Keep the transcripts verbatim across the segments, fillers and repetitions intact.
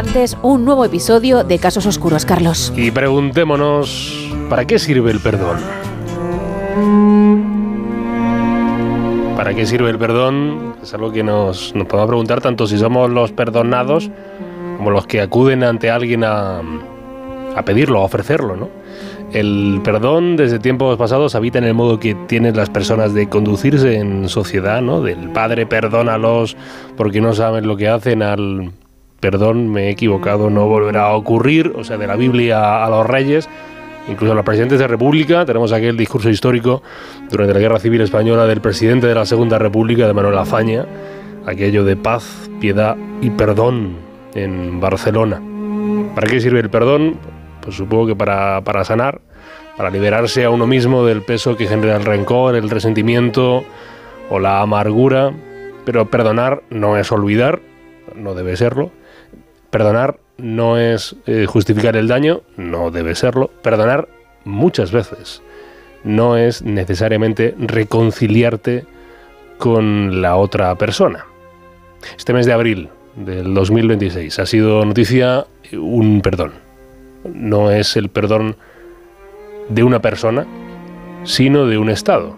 martes un nuevo episodio de Casos Oscuros, Carlos. Y preguntémonos, ¿para qué sirve el perdón? ¿Para qué sirve el perdón? Es algo que nos, nos podemos preguntar tanto si somos los perdonados como los que acuden ante alguien a, a pedirlo, a ofrecerlo, ¿no? El perdón desde tiempos pasados habita en el modo que tienen las personas de conducirse en sociedad, ¿no? Del padre perdónalos porque no saben lo que hacen, al perdón, me he equivocado, no volverá a ocurrir, o sea, de la Biblia a los reyes, incluso a los presidentes de República. Tenemos aquel discurso histórico durante la Guerra Civil Española del presidente de la Segunda República, de Manuel Azaña, aquello de paz, piedad y perdón en Barcelona. ¿Para qué sirve el perdón? Pues supongo que para, para sanar, para liberarse a uno mismo del peso que genera el rencor, el resentimiento o la amargura. Pero perdonar no es olvidar, no debe serlo. Perdonar no es eh, justificar el daño, no debe serlo. Perdonar muchas veces no es necesariamente reconciliarte con la otra persona. Este mes de abril del dos mil veintiséis ha sido noticia un perdón. No es el perdón de una persona, sino de un Estado.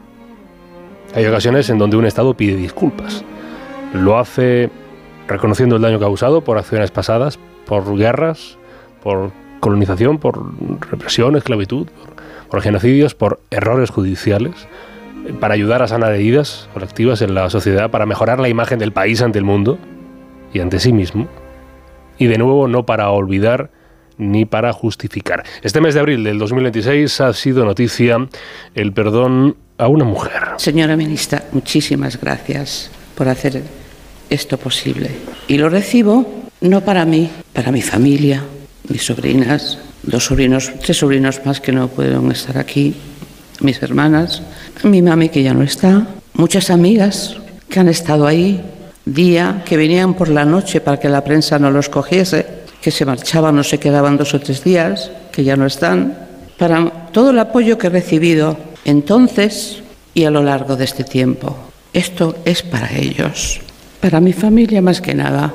Hay ocasiones en donde un Estado pide disculpas. Lo hace reconociendo el daño causado por acciones pasadas, por guerras, por colonización, por represión, esclavitud, por, por genocidios, por errores judiciales, para ayudar a sanar heridas colectivas en la sociedad, para mejorar la imagen del país ante el mundo y ante sí mismo. Y de nuevo, no para olvidar ni para justificar. Este mes de abril del dos mil veintiséis ha sido noticia el perdón a una mujer. Señora ministra, muchísimas gracias por hacer esto posible. Y lo recibo no para mí, para mi familia, mis sobrinas, dos sobrinos, tres sobrinos más que no pueden estar aquí, mis hermanas, mi mami que ya no está, muchas amigas que han estado ahí día, que venían por la noche para que la prensa no los cogiese, que se marchaban o se quedaban dos o tres días, que ya no están, para todo el apoyo que he recibido entonces y a lo largo de este tiempo. Esto es para ellos, para mi familia más que nada.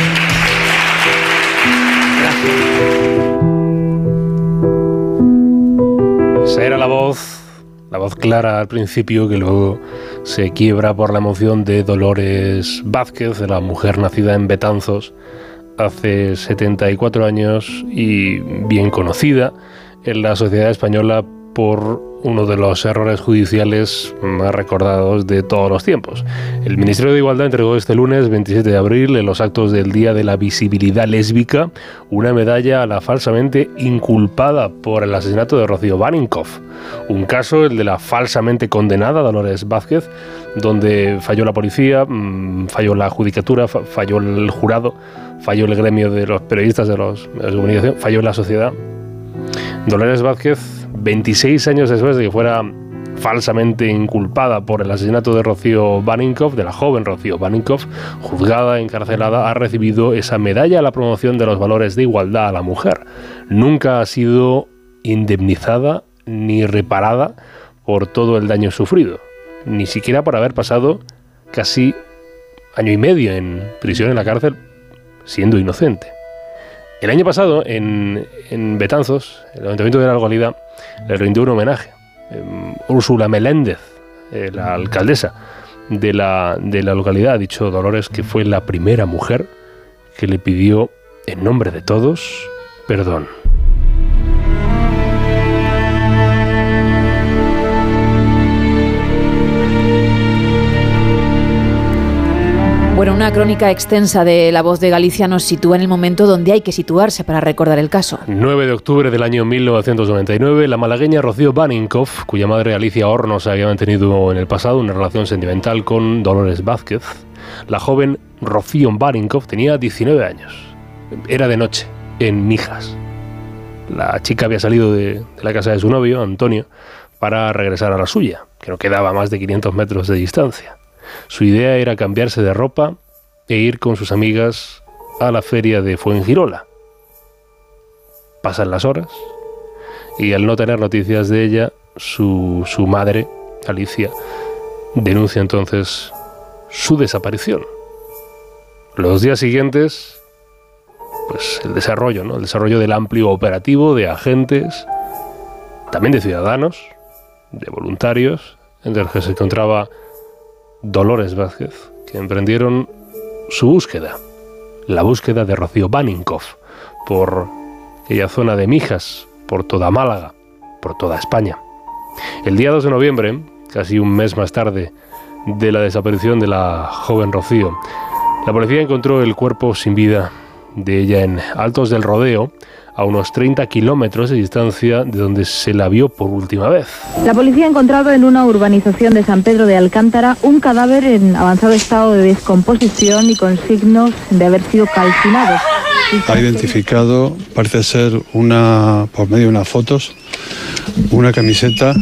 Gracias. Esa era la voz, la voz clara al principio, que luego se quiebra por la emoción de Dolores Vázquez, de la mujer nacida en Betanzos hace setenta y cuatro años y bien conocida en la sociedad española por uno de los errores judiciales más recordados de todos los tiempos. El Ministerio de Igualdad entregó este lunes veintisiete de abril, en los actos del Día de la Visibilidad Lésbica, una medalla a la falsamente inculpada por el asesinato de Rocío Baninkoff. Un caso, el de la falsamente condenada Dolores Vázquez, donde falló la policía, falló la judicatura, falló el jurado, falló el gremio de los periodistas, de los medios de comunicación, falló la sociedad. Dolores Vázquez, veintiséis años después de que fuera falsamente inculpada por el asesinato de Rocío Baninkoff, de la joven Rocío Baninkoff, juzgada, encarcelada, ha recibido esa medalla a la promoción de los valores de igualdad a la mujer. Nunca ha sido indemnizada ni reparada por todo el daño sufrido, ni siquiera por haber pasado casi año y medio en prisión, en la cárcel, siendo inocente. El año pasado, en, en Betanzos, el Ayuntamiento de la localidad le rindió un homenaje. Eh, Úrsula Meléndez, eh, la alcaldesa de la, de la localidad, ha dicho Dolores que fue la primera mujer que le pidió, en nombre de todos, perdón. Bueno, una crónica extensa de La Voz de Galicia nos sitúa en el momento donde hay que situarse para recordar el caso. nueve de octubre del año mil novecientos noventa y nueve, la malagueña Rocío Baninkoff, cuya madre Alicia Hornos había mantenido en el pasado una relación sentimental con Dolores Vázquez, la joven Rocío Baninkoff tenía diecinueve años. Era de noche, en Mijas. La chica había salido de, de la casa de su novio, Antonio, para regresar a la suya, que no quedaba a más de quinientos metros de distancia. Su idea era cambiarse de ropa e ir con sus amigas a la feria de Fuengirola. Pasan las horas y, al no tener noticias de ella, su, su madre, Alicia, denuncia entonces su desaparición. Los días siguientes, pues el desarrollo, ¿no? El desarrollo del amplio operativo de agentes, también de ciudadanos, de voluntarios, entre los que se encontraba Dolores Vázquez, que emprendieron su búsqueda, la búsqueda de Rocío Baninkoff, por aquella zona de Mijas, por toda Málaga, por toda España. El día dos de noviembre, casi un mes más tarde de la desaparición de la joven Rocío, la policía encontró el cuerpo sin vida de ella en Altos del Rodeo, a unos treinta kilómetros de distancia de donde se la vio por última vez. La policía ha encontrado en una urbanización de San Pedro de Alcántara un cadáver en avanzado estado de descomposición y con signos de haber sido calcinado. Ha identificado, parece ser una, por medio de unas fotos, una camiseta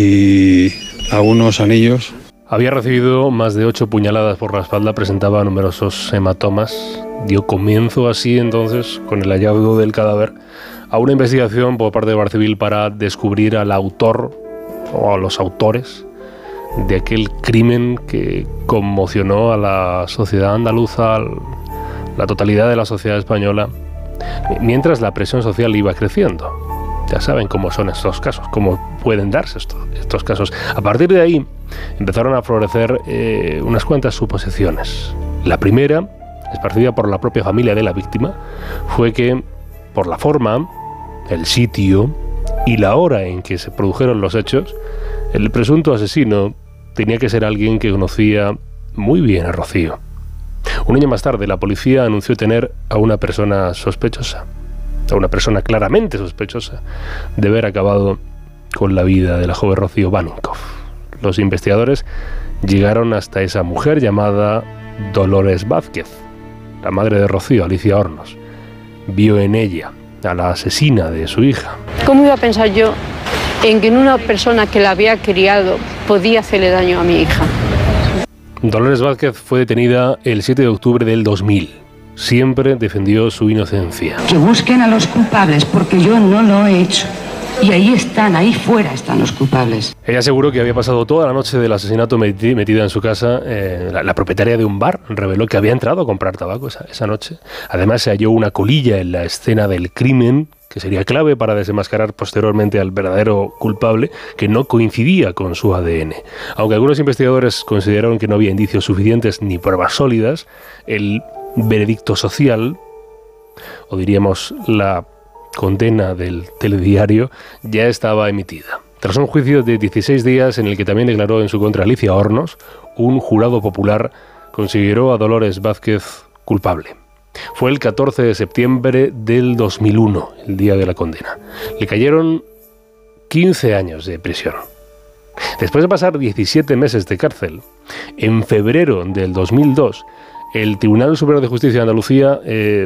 y algunos anillos. Había recibido más de ocho puñaladas por la espalda, presentaba numerosos hematomas. Dio comienzo así entonces, con el hallazgo del cadáver, a una investigación por parte de Guardia Civil para descubrir al autor o a los autores de aquel crimen que conmocionó a la sociedad andaluza, a la totalidad de la sociedad española, mientras la presión social iba creciendo. Ya saben cómo son estos casos, cómo pueden darse estos, estos casos. A partir de ahí empezaron a florecer eh, unas cuantas suposiciones. La primera, esparcida por la propia familia de la víctima, fue que por la forma, el sitio y la hora en que se produjeron los hechos, el presunto asesino tenía que ser alguien que conocía muy bien a Rocío. Un año más tarde, la policía anunció tener a una persona sospechosa, a una persona claramente sospechosa de haber acabado con la vida de la joven Rocío Baninkoff. Los investigadores llegaron hasta esa mujer llamada Dolores Vázquez, la madre de Rocío, Alicia Hornos. Vio en ella a la asesina de su hija. ¿Cómo iba a pensar yo en que una persona que la había criado podía hacerle daño a mi hija? Dolores Vázquez fue detenida el siete de octubre del dos mil. Siempre defendió su inocencia. Que busquen a los culpables, porque yo no lo he hecho. Y ahí están, ahí fuera están los culpables. Ella aseguró que había pasado toda la noche del asesinato metida en su casa. Eh, la, la propietaria de un bar reveló que había entrado a comprar tabaco esa, esa noche. Además, se halló una colilla en la escena del crimen, que sería clave para desenmascarar posteriormente al verdadero culpable, que no coincidía con su A D N. Aunque algunos investigadores consideraron que no había indicios suficientes ni pruebas sólidas, el veredicto social, o diríamos la condena del telediario, ya estaba emitida. Tras un juicio de dieciséis días en el que también declaró en su contra Alicia Hornos, un jurado popular consideró a Dolores Vázquez culpable. Fue el catorce de septiembre del dos mil uno, el día de la condena. Le cayeron quince años de prisión. Después de pasar diecisiete meses de cárcel, en febrero del dos mil dos, el Tribunal Superior de Justicia de Andalucía eh,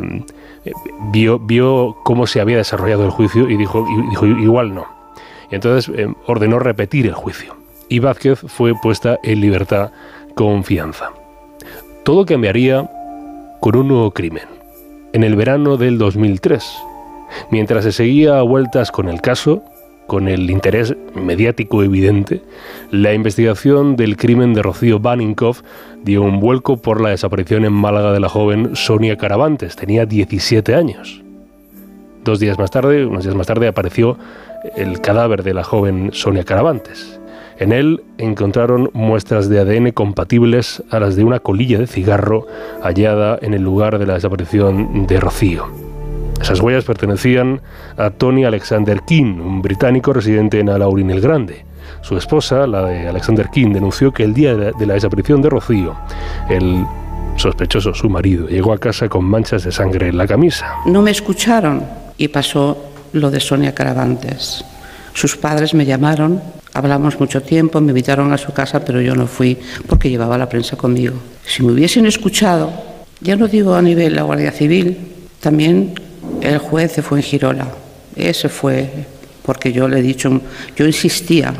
vio, vio cómo se había desarrollado el juicio y dijo, y dijo igual no. Y entonces eh, ordenó repetir el juicio. Y Vázquez fue puesta en libertad con fianza. Todo cambiaría con un nuevo crimen. En el verano del dos mil tres, mientras se seguía a vueltas con el caso, con el interés mediático evidente, la investigación del crimen de Rocío Baninkoff dio un vuelco por la desaparición en Málaga de la joven Sonia Caravantes. Tenía diecisiete años. Dos días más tarde, unos días más tarde, apareció el cadáver de la joven Sonia Caravantes. En él encontraron muestras de A D N compatibles a las de una colilla de cigarro hallada en el lugar de la desaparición de Rocío. Esas huellas pertenecían a Tony Alexander King, un británico residente en Alhaurín el Grande. Su esposa, la de Alexander King, denunció que el día de la desaparición de Rocío, el sospechoso, su marido, llegó a casa con manchas de sangre en la camisa. No me escucharon y pasó lo de Sonia Caravantes. Sus padres me llamaron, hablamos mucho tiempo, me invitaron a su casa, pero yo no fui porque llevaba la prensa conmigo. Si me hubiesen escuchado, ya no digo a nivel de la Guardia Civil, también el juez de Fuengirola. Ese fue porque yo le he dicho, yo insistía.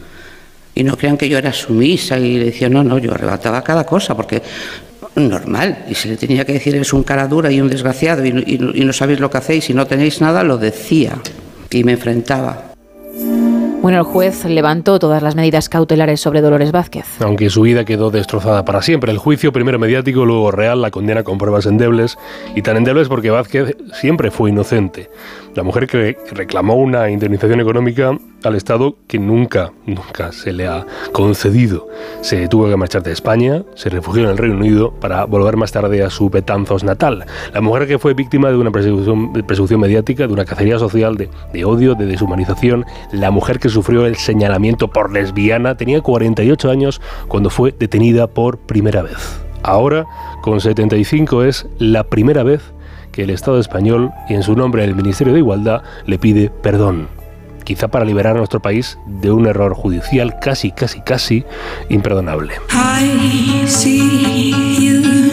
Y no crean que yo era sumisa y le decía, no, no, yo arrebataba cada cosa, porque normal, y si le tenía que decir es un cara dura y un desgraciado y, y, y no sabéis lo que hacéis y no tenéis nada, lo decía y me enfrentaba. Bueno, el juez levantó todas las medidas cautelares sobre Dolores Vázquez. Aunque su vida quedó destrozada para siempre. El juicio, primero mediático, luego real, la condena con pruebas endebles. Y tan endebles porque Vázquez siempre fue inocente. La mujer que reclamó una indemnización económica al Estado que nunca, nunca se le ha concedido. Se tuvo que marchar de España, se refugió en el Reino Unido para volver más tarde a su Betanzos natal. La mujer que fue víctima de una persecución, de persecución mediática, de una cacería social, de, de odio, de deshumanización. La mujer que sufrió el señalamiento por lesbiana, tenía cuarenta y ocho años cuando fue detenida por primera vez. Ahora, con setenta y cinco, es la primera vez que el Estado español, y en su nombre el Ministerio de Igualdad, le pide perdón. Quizá para liberar a nuestro país de un error judicial casi, casi, casi imperdonable. I see you.